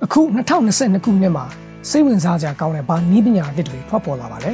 အခု2022ခုနှစ်မှာစိတ်ဝင်စားစရာကောင်းတဲ့ဘာနည်းပညာအသစ်တွေထွက်ပေါ်လာပါလဲ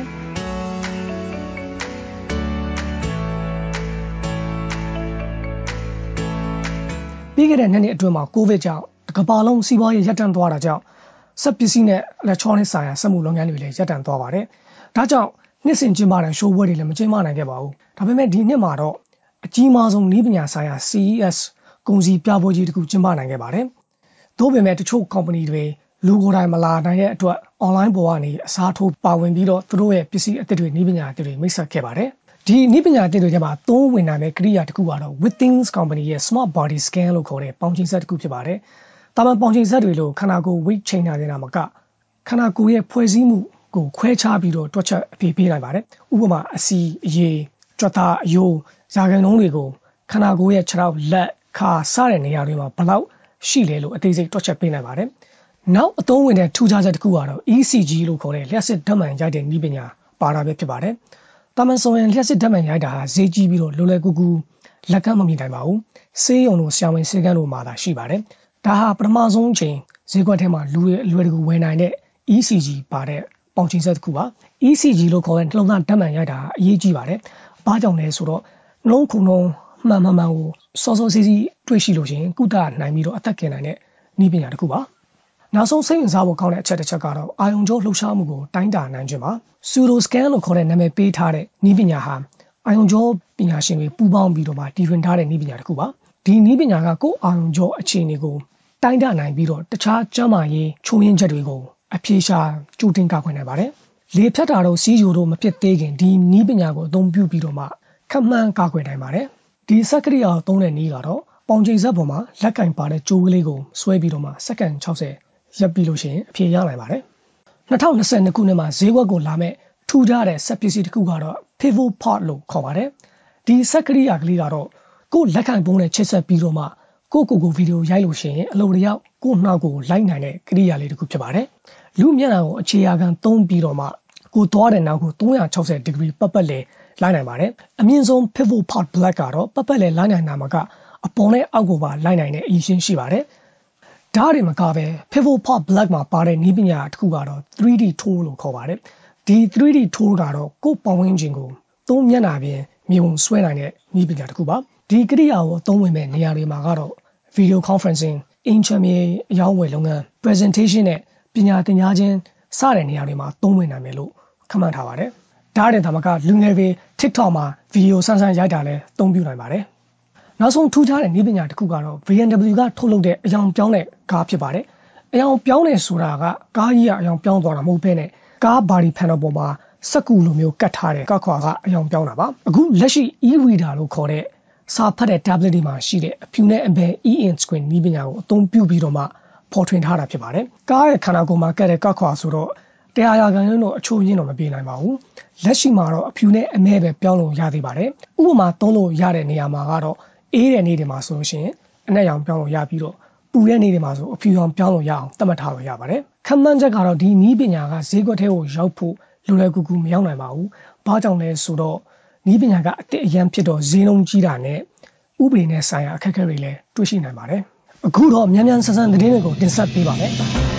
ပြီးခဲ့တဲ့နှစ်အတွင်းမှာကိုဗစ်ကြောင့်ကမ္ဘာလုံးစီးပွားရေးရပ်တန့်သွားတာကြောင့်စက်ပစ္စည်းနဲ့ electronic ဆိုင်ရာစက်မှုလုပ်ငန်းတွေလည်းရပ်တန့်သွားပါတယ်။ဒါကြောင့်နှစ်စဉ်ကျင်းပတဲ့ show ပွဲတွေလည်းမကျင်းပနိုင်ခဲ့ပါဘူး။ဒါပေမဲ့ဒီနှစ်မှာတော့အကြီးမားဆုံးနည်းပညာဆိုင်ရာ CES ကုန်စည်ပြပွဲကြီးတစ်ခုကျင်းပနိုင်ခဲ့ပါတယ်။သို့ပေမဲ့တချို့ company တွေလူကိုယ်တိုင်မလာနိုင်တဲ့အတွက် online ပေါ်ကနေအစားထိုးပါဝင်ပြီးတော့သူတို့ရဲ့ပစ္စည်းအသစ်တွေနည်းပညာအသစ်တွေမိတ်ဆက်ခဲ့ပါတယ်။ဒီနည်းပညာအသစ်တွေထဲမှာသုံးဝင်နိုင်တဲ့ကိရိယာတစ်ခုကတော့ Withings Company ရဲ့ Smart Body Scan လို့ခေါ်တဲ့ပေါင်ချိန်စက်တစ်ခုဖြစ်ပါတယ်။တာမန်ပေါင်ချိန်စက်တွေလို့ခန္ဓာကိုယ် weight ချိန်နိုင်နေတာမကခန္ဓာကိုယ်ရဲ့ဖွဲ့စည်းမှုကိုခွဲခြားပြီးတော့တွက်ချက်အဖြေပေးနိုင်ပါတယ်။ဥပမာအစီအရေကြွက်သားအယိုးရာခိုင်နှုန်းတွေကိုခန္ဓာကိုယ်ရဲ့ခြေထောက်လက်ခါစတဲ့နေရာတွေမှာဘယ်လောက်ရှိလဲလို့အသေးစိတ်တွက်ချက်ပေးနိုင်ပါတယ်။နောက်အသုံးဝင်တဲ့ထူးခြားချက်တစ်ခုကတော့ ECG လို့ခေါ်တဲ့လျှက်စစ်ဓာတ်မှန်ရိုက်တဲ့နည်းပညာပါတာပဲဖြစ်ပါတယ်။တာမန်ဆိုရင်လျှက်စစ်ဓာတ်မှန်ရိုက်တာဟာဈေးကြီးပြီးတော့လွယ်ကူကူလက်ကမ်းမမြင်နိုင်ပါဘူး။ဆေးရုံတို့ဆရာဝန်ဆေးခန်းတို့မှာသာရှိပါတယ်။ဒါဟာပထမဆုံးအချိန်ဈေးကွက်ထဲမှာလူတွေအလွယ်တကူဝယ်နိုင်တဲ့ ECG ပါတဲ့ပေါင်ချိန်စက်တစ်ခုပါ။ ECG လို့ခေါ်တဲ့နှလုံးသားဓာတ်မှန်ရိုက်တာအရေးကြီးပါတယ်။ဘာကြောင့်လဲဆိုတော့နှလုံးခုန်နှုန်းမှန်ကိုစောစောစီးစီးတွေ့ရှိလို့ရှိရင်ကုသနိုင်ပြီးတော့အသက်ကင်နိုင်တဲ့နည်းပညာတစ်ခုပါ။နောက်ဆုံးစိတ်ဝင်စားဖို့ကောင်းတဲ့အချက်တစ်ချက်ကတော့အာရုံကြောလှုပ်ရှားမှုကိုတိုင်းတာနိုင်ခြင်းပါ။ Pseudo scan လို့ခေါ်တဲ့နာမည်ပေးထားတဲ့နည်းပညာဟာအာရုံကြောပညာရှင်တွေပူးပေါင်းပြီးတော့မှတည်ထွင်ထားတဲ့နည်းပညာတစ်ခုပါ။ဒီနည်းပညာကကိုယ်အာရုံကြောအခြေအနေကိုတိုင်းတာနိုင်ပြီးတော့တခြားကျန်းမာရေးချို့ယွင်းချက်တွေကိုအပြေရှာကြိုတင်ကာကွယ်နိုင်ပါတယ်။လေဖြတ်တာတို့စီးချိုတို့မဖြစ်သေးခင်ဒီနည်းပညာကိုအသုံးပြုပြီးတော့မှခန့်မှန်းကာကွယ်နိုင်ပါတယ်။ဒီစက်ကရိယာကိုသုံးတဲ့နည်းကတော့ပေါင်ချိန်စက်ပေါ်မှာလက်ကင်ပါတဲ့ကြိုးကလေးကိုဆွဲပြီးတော့မှစက္ကန့်60ရပ်ပြီးလို့ရှိရင်အဖြေရနိုင်ပါတယ်။2022ခုနှစ်မှာဈေးကွက်ကိုလာမဲ့ထူးခြားတဲ့စက်ပစ္စည်းတစ်ခုကတော့ Pivot Pod လို့ခေါ်ပါတယ်။ဒီစက်ကရိယာကလေးကတော့ကိုယ်လက်ကင်ပုံးနဲ့ချိတ်ဆက်ပြီးတော့မှကိုဗီဒီယိုရိုက်လို့ရှိရင်အလိုတယောက်ကိုနှောက်ကိုလိုက်နိုင်တဲ့ကိရိယာလေးတစ်ခုဖြစ်ပါတယ်။လူမျက်နှာကိုအခြေခံသုံးပြီးတော့မှကိုသွားတဲ့နောက်ကို360 degree ပတ်လည်လိုက်နိုင်ပါတယ်။အမြင့်ဆုံး Pivot Pod Black ကတော့ပတ်လည်လိုက်နိုင်တာမှာကအပေါ်နဲ့အောက်ကိုပါလိုက်နိုင်တဲ့အရင်ရှိပါတယ်။ဒါတွေမကပဲ Pivot Pod Black မှာပါတဲ့နည်းပညာတစ်ခုကတော့ 3D Tool လို့ခေါ်ပါတယ်။ဒီ 3D Tool ကတော့ကိုယ်ပတ်ဝန်းကျင်ကိုသုံးမျက်နှာပြင်မြေပုံဆွဲနိုင်တဲ့နည်းပညာတစ်ခုပါ။ဒီကိရိယာကိုအသုံးဝင်မဲ့နေရာတွေမှာကတော့ video conferencing အင်ချမ်းမြေအရောင်းဝယ်လုပ်ငန်း presentation နဲ့ပညာသင်ကြားခြင်းစတဲ့နေရာတွေမှာသုံးဝင်နိုင်မယ်လို့ခန့်မှန်းထားပါတယ်။ဒါတင်ဒါမကလူငယ်တွေ TikTok မှာဗီဒီယိုဆန်းရိုက်တာလည်းအသုံးပြုနိုင်ပါတယ်။နောက်ဆုံးထူးခြားတဲ့နည်းပညာတစ်ခုကတော့ BMW ကထုတ်လုပ်တဲ့အယောင်ပြောင်းတဲ့ကားဖြစ်ပါတယ်။အယောင်ပြောင်းတယ်ဆိုတာကကားကြီးကအယောင်ပြောင်းသွားတာမဟုတ်ဘဲနဲ့ကား body panel ပေါ်မှာစက္ကူလိုမျိုးကတ်ထားတဲ့ကောက်ခွာကအယောင်ပြောင်းတာပါ။အခုလက်ရှိ e-reader လို့ခေါ်တဲ့စာဖတ်တဲ့ tablet တွေမှာရှိတဲ့အဖြူနဲ့အမဲ e-ink screen နည်းပညာကိုအသုံးပြုပြီးတော့မှပေါ်ထွင်ထားတာဖြစ်ပါတယ်။ကားရဲ့ခန္ဓာကိုယ်မှာကတ်တဲ့ကောက်ခွာဆိုတော့100ရာခိုင်နှုန်းတော့အချို့ရင်းတော့မပြေနိုင်ပါဘူး။လက်ရှိမှာတော့အဖြူနဲ့အမဲပဲပြောင်းလို့ရသေးပါတယ်။ဥပမာသုံးလို့ရတဲ့နေရာမှာကတော့အေးတဲ့နေ့တွေမှာဆိုလို့ရှိရင်အနက်ရောင်ပြောင်းလို့ရပြီးတော့ပူတဲ့နေ့တွေမှာဆိုအဖြူရောင်ပြောင်းလို့ရအောင်သတ်မှတ်ထားလို့ရပါတယ်။ခန့်မှန်းချက်ကတော့ဒီနည်းပညာကဈေးကွက်ထဲကိုရောက်ဖို့လွယ်ကူမရောက်နိုင်ပါဘူး။ဘာကြောင့်လဲဆိုတော့နည်းပညာကအသစ်အရန်ဖြစ်တော့ဈေးနှုန်းကြီးတာနဲ့ဥပဒေနဲ့ဆိုင်ရာအခက်အခဲတွေလည်းတွေ့ရှိနိုင်ပါတယ်။အခုတော့မြန်ဆန်သတင်းတွေကိုတင်ဆက်ပေးပါမယ်။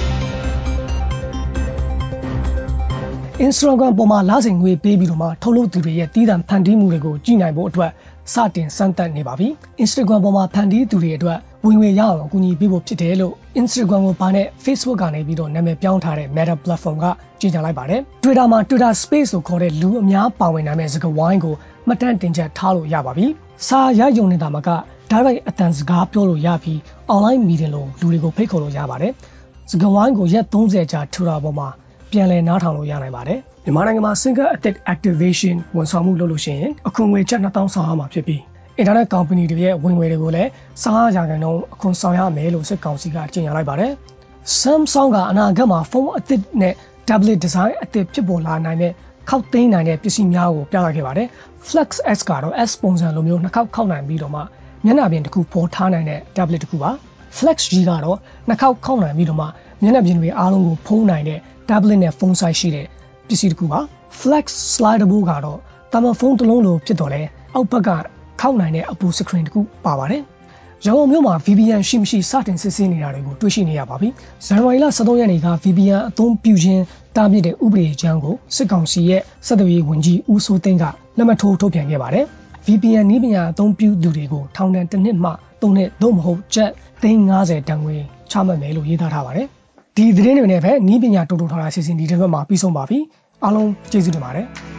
Instagram ပေါ်မှာလစဉ်ငွေပေးပြီးတော့မှထုတ်လုပ်သူတွေရဲ့တည်တံဖန်တီးမှုတွေကိုကြည့်နိုင်ဖို့အတွက်စတင်စမ်းသပ်နေပါပြီ။ Instagram ပေါ်မှာဖန်တီးသူတွေအတွက်ဝင်ငွေရအောင်အကူအညီပေးဖို့ဖြစ်တယ်လို့ Instagram ကိုပါနဲ့ Facebook ကနေပြီးတော့နာမည်ပြောင်းထားတဲ့ Meta Platform ကကြေညာလိုက်ပါတယ်။ Twitter မှာ Twitter Space လို့ခေါ်တဲ့လူအများပါဝင်နိုင်တဲ့စကားဝိုင်းကိုမှတ်တမ်းတင်ချက်ထားလို့ရပါပြီ။စာရိုက်ရုံနေတာမှာdirect အတန်စကားပြောလို့ရပြီး online meeting လို့လူတွေကိုဖိတ်ခေါ်လို့ရပါတယ်။စကားဝိုင်းကိုရက်30ကြာထူတာပေါ်မှာပြန်လည်နားထောင်လို့ရနိုင်ပါတယ်။မြန်မာနိုင်ငံမှာ single added activation ဝန်ဆောင်မှုလုပ်လို့ရှိရင်အခွန်ငွေကျပ်2000ဆောင်ရမှာဖြစ်ပြီး internet company တွေရဲ့ဝင်ငွေတွေကိုလည်း15ရာခိုင်နှုန်းအခွန်ဆောင်ရမယ်လို့စစ်ကောင်စီကကြေညာလိုက်ပါတယ်။ Samsung ကအနာဂတ်မှာဖုန်းအသစ်နဲ့ tablet design အသစ်ဖြစ်ပေါ်လာနိုင်တဲ့ခောက်သိမ်းနိုင်တဲ့ပစ္စည်းများကိုပြသခဲ့ပါတယ်။ Flex S ကတော့ S ပုံစံလိုမျိုးနှစ်ခေါက်ခောက်နိုင်ပြီးတော့မှမျက်နှာပြင်တစ်ခုပေါ်ထားနိုင်တဲ့ tablet တစ်ခုပါ။ Flex G ကတော့နှစ်ခေါက်ခောက်နိုင်ပြီးတော့မှမျက်နှာပြင်တွေအားလုံးကိုဖုံးနိုင်တဲ့ tablet နဲ့ဖုန်း size ရှိတဲ့ပစ္စည်းတစ်ခုပါ။ Flex Slidable ကတော့တာမန်ဖုန်းတစ်လုံးလိုဖြစ်တော့လဲအောက်ဘက်ကခောက်နိုင်တဲ့အပူ screen တစ်ခုပါပါတယ်။ရန်ကုန်မြို့မှာ VPN ရှိမရှိစတင်စစ်ဆေးနေတာတွေကိုတွေ့ရှိနေရပါပြီ။ဇန်နဝါရီလ13ရက်နေ့က VPN အသုံးပြုခြင်းတားမြစ်တဲ့ဥပဒေကြမ်းကိုစစ်ကောင်စီရဲ့ဆက်သွယ်ရေးဝန်ကြီးဦးစိုးသိန်းကလက်မှတ်ထိုးထုတ်ပြန်ခဲ့ပါတယ်။ VPN နည်းပညာအသုံးပြုသူတွေကိုထောင်ဒဏ်1နှစ်မှ3နှစ်သို့မဟုတ်ကျပ်350တန်ငွေချမှတ်မယ်လို့ရေးသားထားပါတယ်။ဒီသတင်းတွေနဲ့ပဲနည်းပညာတိုးတိုးထားတာစီစဉ်ဒီတစ်ပတ်မှာပြီးဆုံးပါပြီ။အားလုံးကျေးဇူးတင်ပါတယ်။